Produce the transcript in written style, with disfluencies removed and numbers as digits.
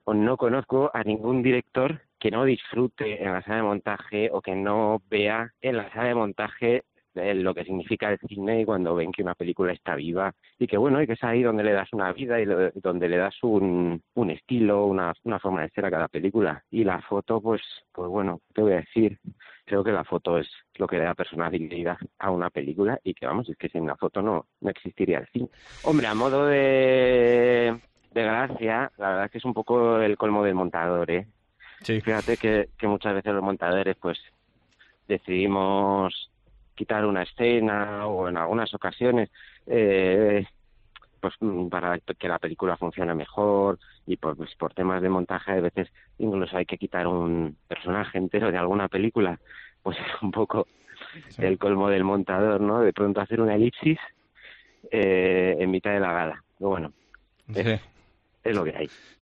o no conozco a ningún director que no disfrute en la sala de montaje o que no vea en la sala de montaje lo que significa el cine y cuando ven que una película está viva y que bueno, y que es ahí donde le das una vida y donde le das un estilo, una forma de ser a cada película. Y la foto, pues bueno, te voy a decir, creo que la foto es lo que le da personalidad a una película y que vamos, es que sin la foto no existiría el cine. Hombre, a modo de gracia, la verdad es que es un poco el colmo del montador, ¿eh? Sí. Fíjate que muchas veces los montadores pues decidimos quitar una escena o en algunas ocasiones eh, pues para que la película funcione mejor y pues por temas de montaje a veces incluso hay que quitar un personaje entero de alguna película, pues es un poco Sí. el colmo del montador, ¿no? De pronto hacer una elipsis en mitad de la gala. Pero bueno, es, Sí. es lo que hay.